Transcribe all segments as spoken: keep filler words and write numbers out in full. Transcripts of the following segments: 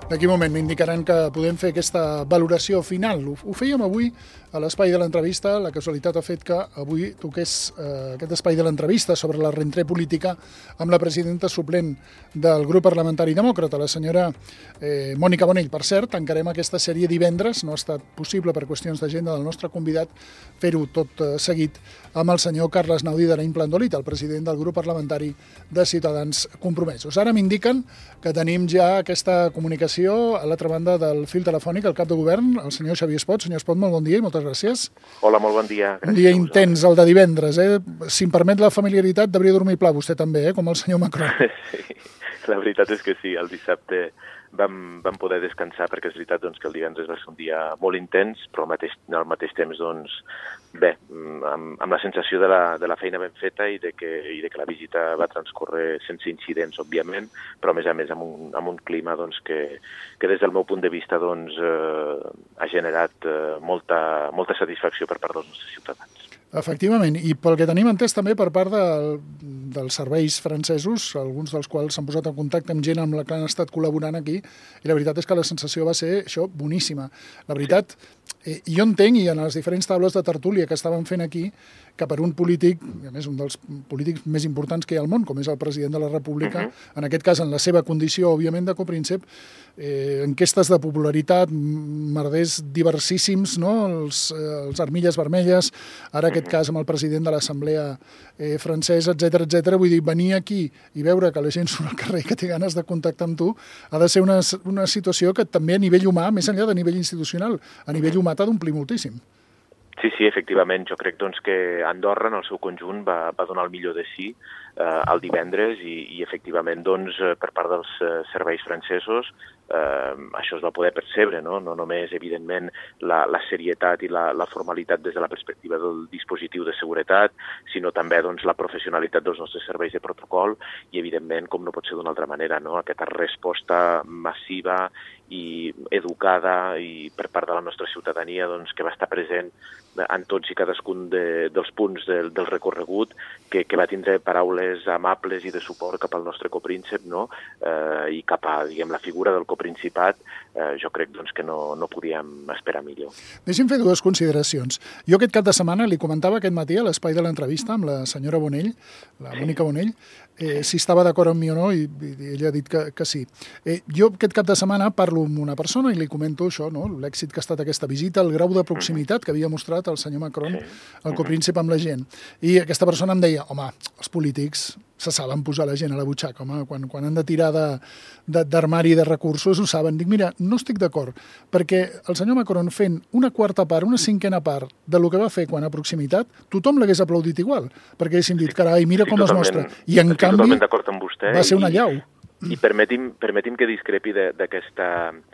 D'aquí un moment m'indicaran que podem fer aquesta valoració final. Ho, ho fèiem avui a l'espai de l'entrevista. La casualitat ha fet que avui toqués eh, aquest espai de l'entrevista sobre la rentrée política amb la presidenta suplent del grup parlamentari demòcrata, la senyora eh, Mònica Bonell. Per cert, tancarem aquesta sèrie divendres. No ha estat possible per qüestions d'agenda del nostre convidat fer-ho tot eh, seguit amb el senyor Carles Naudi d'Araïn Plandolit, el president del grup parlamentari de Ciutadans Compromesos. Ara m'indiquen que tenim ja aquesta comunicació a l'altra banda del fil telefònic, el cap de govern, el senyor Xavier Espot. Senyor Espot, molt bon dia i moltes gràcies. Hola, molt bon dia. Un dia intens, el de divendres. Eh? Si em permet la familiaritat, devria dormir pla vostè també, eh? Com el senyor Macron. Sí, la veritat és que sí, el dissabte vam, vam poder descansar perquè és veritat doncs, que el divendres va ser un dia molt intens, però al mateix, al mateix temps, doncs, bé, amb, amb la sensació de la, de la feina ben feta i de, que, i de que la visita va transcorrer sense incidents, òbviament, però a més a més amb un, amb un clima doncs, que, que des del meu punt de vista doncs, eh, ha generat eh, molta, molta satisfacció per part dels nostres ciutadans. Efectivament, i pel que tenim entès també per part del, dels serveis francesos, alguns dels quals s'han posat en contacte amb gent amb la que han estat col·laborant aquí, i la veritat és que la sensació va ser això, boníssima. La veritat, eh, jo entenc, i en les diferents taules de tertúlia que estàvem fent aquí, que per un polític, a més un dels polítics més importants que hi ha al món, com és el president de la República, uh-huh. en aquest cas en la seva condició, òbviament, de copríncep, eh, enquestes de popularitat, merders diversíssims, no? els, eh, els armilles vermelles, ara aquest cas amb el president de l'Assemblea eh, francesa, etcètera, etcètera. Vull dir, venir aquí i veure que la gent surt al carrer i que té ganes de contactar amb tu ha de ser una, una situació que també a nivell humà, més enllà de nivell institucional, a nivell humà t'ha d'omplir moltíssim. Sí, sí, efectivament. Jo crec doncs, que Andorra, en el seu conjunt, va, va donar el millor de si eh, el divendres i, i efectivament, doncs, per part dels eh, serveis francesos, eh, això es va poder percebre, no? No només, evidentment, la, la serietat i la, la formalitat des de la perspectiva del dispositiu de seguretat, sinó també doncs, la professionalitat dels nostres serveis de protocol i, evidentment, com no pot ser d'una altra manera, no? Aquesta resposta massiva i educada i per part de la nostra ciutadania doncs, que va estar present en tots i cadascun de, dels punts del, del recorregut, que, que va tindre paraules amables i de suport cap al nostre copríncep, no? eh, i cap a, diguem, la figura del coprincipat, eh, jo crec doncs, que no, no podíem esperar millor. Deixi'm fer dues consideracions. Jo aquest cap de setmana li comentava aquest matí a l'espai de l'entrevista amb la senyora Bonell, la sí. Mònica Bonell, eh, si estava d'acord amb mi o no, i, i ella ha dit que, que sí. Eh, jo aquest cap de setmana parlo amb una persona i li comento això, no? L'èxit que ha estat aquesta visita, el grau de proximitat que havia mostrat el senyor Macron, el copríncep amb la gent. I aquesta persona em deia, home, els polítics se saben posar la gent a la butxaca, home, quan, quan han de tirar d'armari de, de, de recursos ho saben. Dic, mira, no estic d'acord, perquè el senyor Macron fent una quarta part, una cinquena part de lo que va fer quan a proximitat, tothom l'hagués aplaudit igual, perquè haguéssim dit, carai, mira com es mostra. I en canvi va ser una llau. I permeti'm, permeti'm que discrepi d'aquesta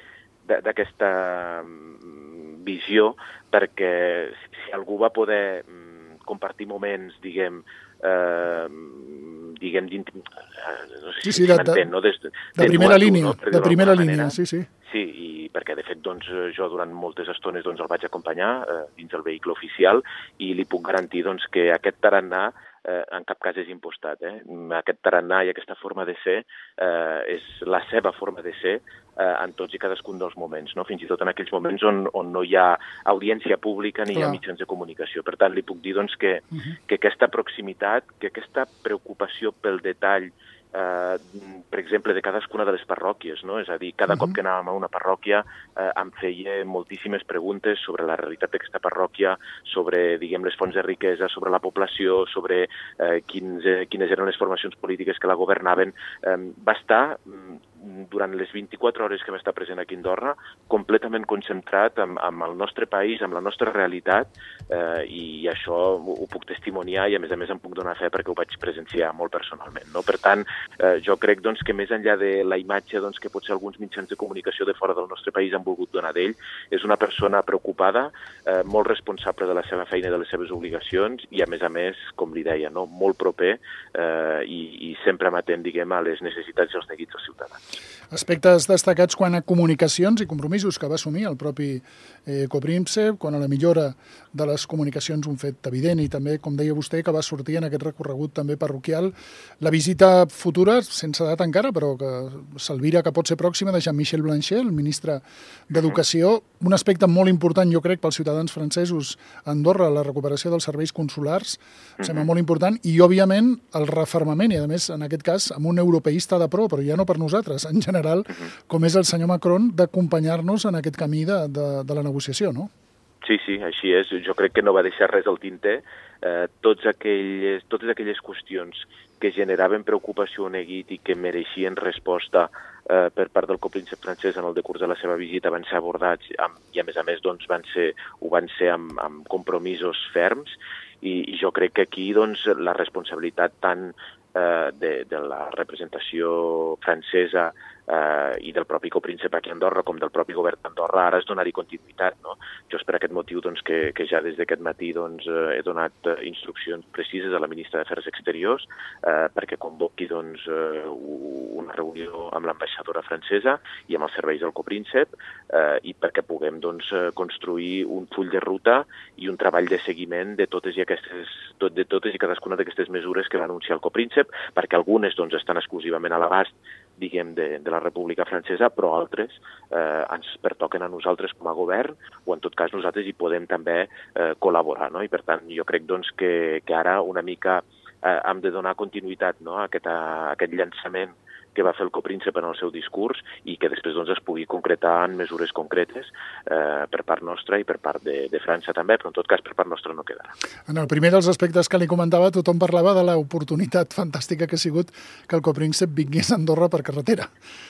d'aquesta visió, perquè si algú va poder compartir moments, diguem, eh, diguem, no sé si sí, sí, de, m'entén, no? Des, de, de primera línia, no? de primera línia, sí, sí. Sí, i perquè de fet doncs, jo durant moltes estones doncs, el vaig acompanyar eh, dins el vehicle oficial i li puc garantir doncs, que aquest tarannà eh, en cap cas és impostat. Eh? Aquest tarannà i aquesta forma de ser eh, és la seva forma de ser eh, en tots i cadascun dels moments, no? Fins i tot en aquells moments on, on no hi ha audiència pública ni Clar. Hi ha mitjans de comunicació. Per tant, li puc dir doncs, que, uh-huh. que aquesta proximitat, que aquesta preocupació pel detall, Eh, per exemple, de cadascuna de les parròquies, no? És a dir, cada uh-huh. cop que anàvem a una parròquia eh, em feia moltíssimes preguntes sobre la realitat d'aquesta parròquia, sobre, diguem, les fonts de riquesa, sobre la població, sobre eh, quins, eh, quines eren les formacions polítiques que la governaven. Eh, va estar durant les vint-i-quatre hores que va estar present aquí a Andorra, completament concentrat amb, amb el nostre país, amb la nostra realitat, eh, i això ho, ho puc testimoniar i a més a més em puc donar fe perquè ho vaig presenciar molt personalment, no? Per tant, eh, jo crec doncs, que més enllà de la imatge doncs, que potser alguns mitjans de comunicació de fora del nostre país han volgut donar d'ell, és una persona preocupada, eh, molt responsable de la seva feina i de les seves obligacions i a més a més, com li deia, no? Molt proper eh, i, i sempre amatent, diguem, a les necessitats i els neguits dels ciutadans. Aspectes destacats quan a comunicacions i compromisos que va assumir el propi eh, copríncep, quan a la millora de les comunicacions, un fet evident, i també, com deia vostè, que va sortir en aquest recorregut també parroquial, la visita futura, sense data encara, però que s'alvira que pot ser pròxima, de Jean-Michel Blanchet, el ministre d'Educació, un aspecte molt important, jo crec, pels ciutadans francesos a Andorra, la recuperació dels serveis consulars, sembla molt important, i, òbviament, el refermament, i, a més, en aquest cas, amb un europeista de pro, però ja no per nosaltres, en general, com és el senyor Macron, d'acompanyar-nos en aquest camí de, de, de la negociació, no? Sí, sí, així és. Jo crec que no va deixar res al tinter. Eh, tots aquelles, totes aquelles qüestions que generaven preocupació o neguit i que mereixien resposta eh, per part del copríncep francès en el decurs de la seva visita van ser abordats amb, i, a més a més, doncs, van ser, ho van ser amb, amb compromisos ferms i, i jo crec que aquí doncs, la responsabilitat tant eh, de, de la representació francesa eh, i del propi copríncep aquí a Andorra com del propi govern d'Andorra ara és donar-hi continuïtat, no? Jo és per aquest motiu doncs, que, que ja des d'aquest matí doncs, eh, he donat eh, instruccions precises a la ministra d'Afers Exteriors eh, perquè convoqui doncs, eh, una reunió amb l'ambaixadora francesa i amb els serveis del copríncep eh, i perquè puguem doncs, construir un full de ruta i un treball de seguiment de totes i, aquestes, tot, de totes i cadascuna d'aquestes mesures que va anunciar el copríncep, perquè algunes doncs, estan exclusivament a l'abast diguem, de, de la República Francesa, però altres eh, ens pertoquen a nosaltres com a govern, o en tot cas nosaltres hi podem també eh, col·laborar, no? I per tant jo crec doncs, que, que ara una mica eh, hem de donar continuïtat, no? a, aquest, a aquest llançament que va fer el copríncep en el seu discurs i que després doncs, es pugui concretar en mesures concretes eh, per part nostra i per part de, de França també, però en tot cas per part nostra no quedarà. En el primer dels aspectes que li comentava, tothom parlava de l'oportunitat fantàstica que ha sigut que el copríncep vingués a Andorra per carretera.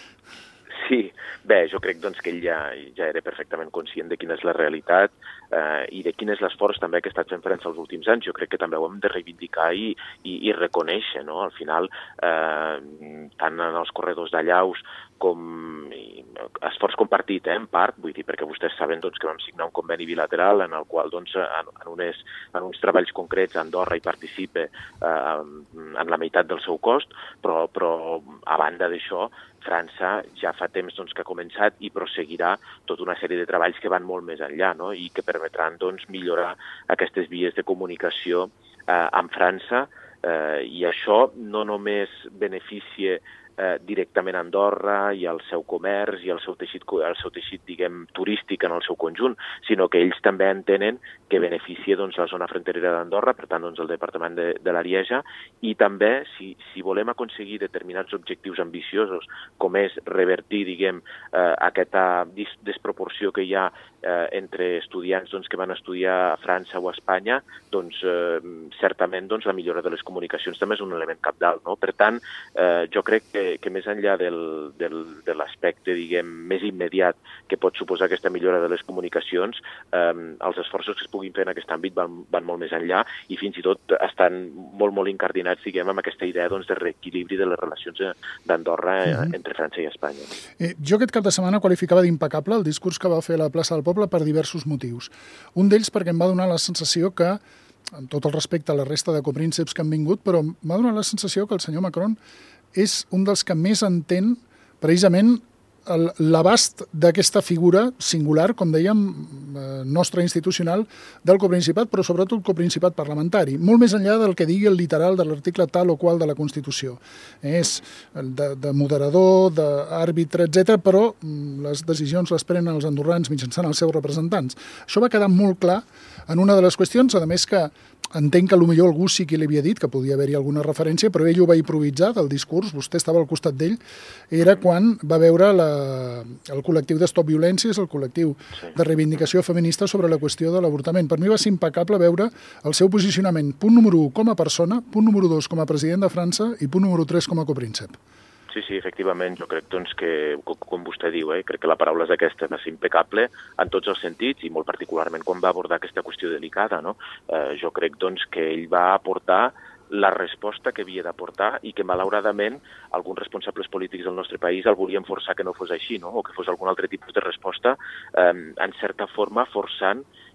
Sí, bé, jo crec doncs, que ell ja, ja era perfectament conscient de quina és la realitat eh, i de quin és l'esforç també que ha estat fent França els últims anys. Jo crec que també ho hem de reivindicar i, i, i reconèixer, no? Al final, eh, tant en els corredors d'allaus com i, esforç compartit, eh, en part, vull dir, perquè vostès saben doncs, que vam signar un conveni bilateral en el qual doncs, en, en, unes, en uns treballs concrets Andorra hi participa eh, en la meitat del seu cost, però, però a banda d'això, França ja fa temps doncs, que ha començat i prosseguirà tota una sèrie de treballs que van molt més enllà, no? I que permetran doncs, millorar aquestes vies de comunicació eh, amb França eh, i això no només beneficia eh, directament a Andorra i al seu comerç i al seu teixit, al seu teixit diguem, turístic en el seu conjunt, sinó que ells també entenen que beneficia doncs, la zona fronterera d'Andorra, per tant doncs, el departament de, de l'Arieja, i també si, si volem aconseguir determinats objectius ambiciosos, com és revertir diguem, eh, aquesta dis desproporció que hi ha eh, entre estudiants doncs, que van estudiar a França o a Espanya, doncs eh, certament doncs, la millora de les comunicacions també és un element cabdal, no? Per tant, eh, jo crec que, que més enllà del, del, de l'aspecte diguem més immediat que pot suposar aquesta millora de les comunicacions, eh, els esforços que es puguin fer en aquest àmbit van, van molt més enllà i fins i tot estan molt, molt incardinats diguem, amb aquesta idea doncs, de reequilibri de les relacions d'Andorra eh, uh-huh. entre França i Espanya. Eh, jo aquest cap de setmana qualificava d'impecable el discurs que va fer a la plaça del Poble per diversos motius. Un d'ells perquè em va donar la sensació que, amb tot el respecte a la resta de coprínceps que han vingut, però m'ha donat la sensació que el senyor Macron és un dels que més entén precisament l'abast d'aquesta figura singular, com dèiem, nostra institucional del coprincipat, però sobretot el coprincipat parlamentari, molt més enllà del que digui el literal de l'article tal o qual de la Constitució. És de, de moderador, d'àrbitre, etcètera, però les decisions les prenen els andorrans mitjançant els seus representants. Això va quedar molt clar en una de les qüestions, a més que entenc que potser algú sí que li havia dit que podia haver-hi alguna referència, però ell ho va improvisar del discurs, vostè estava al costat d'ell, era quan va veure la, el col·lectiu d'Stop Violències, el col·lectiu de reivindicació feminista sobre la qüestió de l'avortament. Per mi va ser impecable veure el seu posicionament, punt número u com a persona, punt número dos com a president de França i punt número tres com a copríncep. Sí, sí, efectivament, jo crec doncs, que, com vostè diu, eh, crec que la paraula és aquesta, va ser impecable en tots els sentits i molt particularment quan va abordar aquesta qüestió delicada. No? Eh, jo crec doncs, que ell va aportar la resposta que havia d'aportar i que, malauradament, alguns responsables polítics del nostre país el volien forçar que no fos així, no? O que fos algun altre tipus de resposta, eh, en certa forma forçant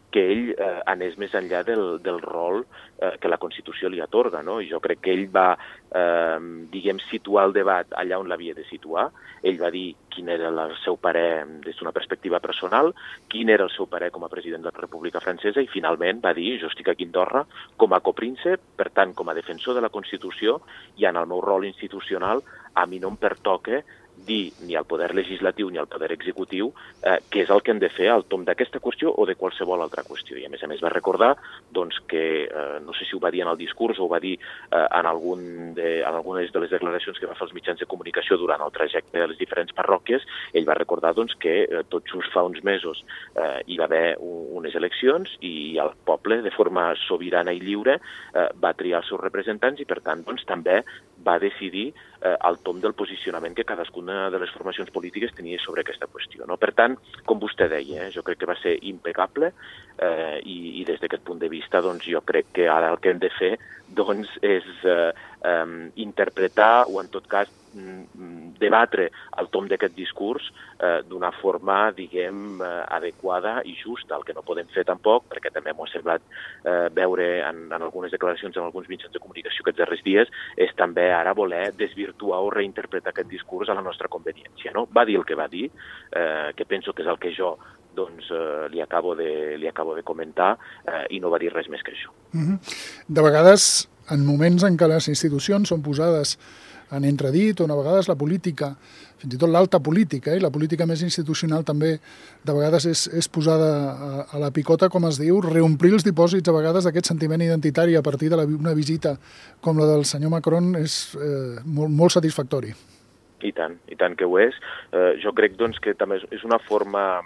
que ell eh, anés més enllà del, del rol eh, que la Constitució li atorga, no? I jo crec que ell va, eh, diguem, situar el debat allà on l'havia de situar. Ell va dir quin era el seu parer des d'una perspectiva personal, quin era el seu parer com a president de la República Francesa, i finalment va dir, jo estic aquí a Andorra com a copríncep, per tant, com a defensor de la Constitució, i en el meu rol institucional a mi no em pertoca dir ni al poder legislatiu ni al poder executiu eh, què és el que hem de fer al tom d'aquesta qüestió o de qualsevol altra qüestió. I a més a més va recordar doncs, que, eh, no sé si ho va dir en el discurs o ho va dir eh, en, algun de, en algunes de les declaracions que va fer als mitjans de comunicació durant el trajecte de les diferents parròquies, ell va recordar doncs, que eh, tot just fa uns mesos eh, hi va haver un, unes eleccions i el poble, de forma sobirana i lliure, eh, va triar els seus representants i, per tant, doncs, també va decidir eh, el tom del posicionament que cadascuna de les formacions polítiques tenia sobre aquesta qüestió. No? Per tant, com vostè deia, eh, jo crec que va ser impecable eh, i, i des d'aquest punt de vista doncs, jo crec que ara el que hem de fer doncs, és eh, eh, interpretar o, en tot cas, debatre el tom d'aquest discurs eh, d'una forma, diguem, eh, adequada i justa. El que no podem fer tampoc, perquè també m'ho ha semblat eh, veure en, en algunes declaracions en alguns mitjans de comunicació aquests darrers dies, és també ara voler desvirtuar o reinterpretar aquest discurs a la nostra conveniència. No? Va dir el que va dir, eh, que penso que és el que jo doncs, eh, li, acabo de, li acabo de comentar eh, i no va dir res més que això. Mm-hmm. De vegades, en moments en què les institucions són posades en entredit, on a vegades la política, fins i tot l'alta política, eh, i la política més institucional també, de vegades és, és posada a, a la picota, com es diu, reomplir els dipòsits a vegades d'aquest sentiment identitari a partir d'una visita com la del senyor Macron és eh, molt, molt satisfactori. I tant, i tant que ho és. Eh, jo crec doncs, que també és una forma,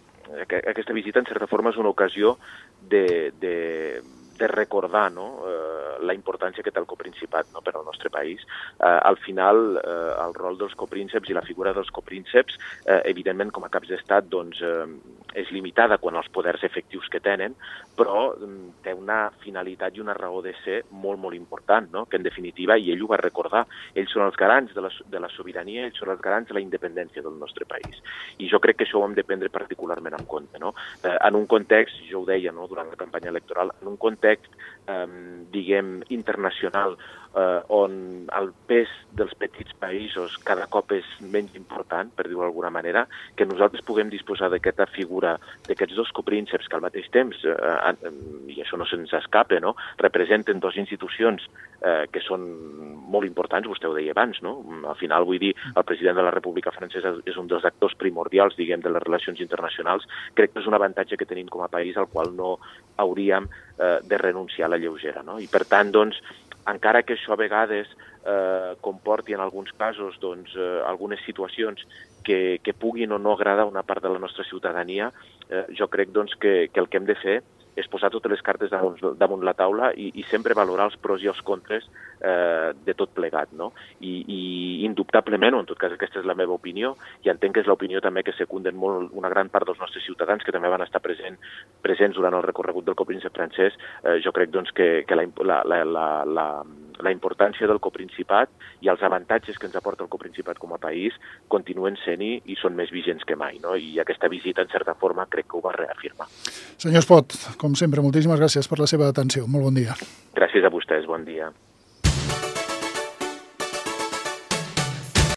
aquesta visita en certa forma és una ocasió de, de, de recordar, no? eh, la importància que té el coprincipat, no? per al nostre país. Eh, al final, eh, el rol dels coprínceps i la figura dels coprínceps, eh, evidentment, com a caps d'estat, doncs, eh, és limitada quan els poders efectius que tenen, però eh, té una finalitat i una raó de ser molt, molt important, no? que en definitiva, i ell ho va recordar, ells són els garants de la, de la sobirania, ells són els garants de la independència del nostre país. I jo crec que això ho hem de prendre particularment en compte. No? Eh, en un context, jo ho deia no? durant la campanya electoral, en un context Eh, diguem, internacional, eh, on el pes dels petits països cada cop és menys important, per dir-ho d'alguna manera, que nosaltres puguem disposar d'aquesta figura, d'aquests dos coprínceps que al mateix temps, eh, i això no se'ns escapa, no? representen dues institucions eh, que són molt importants, vostè ho deia abans, no? Al final, vull dir, el president de la República Francesa és un dels actors primordials, diguem, de les relacions internacionals. Crec que és un avantatge que tenim com a país al qual no hauríem eh, de renunciar a la lleugera, no? I per tant, doncs, encara que això a vegades eh, comporti en alguns casos doncs, eh, algunes situacions que, que puguin o no agradar a una part de la nostra ciutadania, eh, jo crec doncs, que, que el que hem de fer és posar totes les cartes damunt, damunt la taula i, i sempre valorar els pros i els contres eh, de tot plegat. No? I, I indubtablement, o en tot cas aquesta és la meva opinió, i entenc que és l'opinió també que secunden molt una gran part dels nostres ciutadans que també van estar present, presents durant el recorregut del copríncep francès, eh, jo crec doncs, que, que la, la, la, la, la, la importància del coprincipat i els avantatges que ens aporta el coprincipat com a país continuen sent-hi i són més vigents que mai. No? I aquesta visita, en certa forma, crec que ho va reafirmar. Senyor Espot, com sempre, moltíssimes gràcies per la seva atenció. Molt bon dia. Gràcies a vostès, bon dia.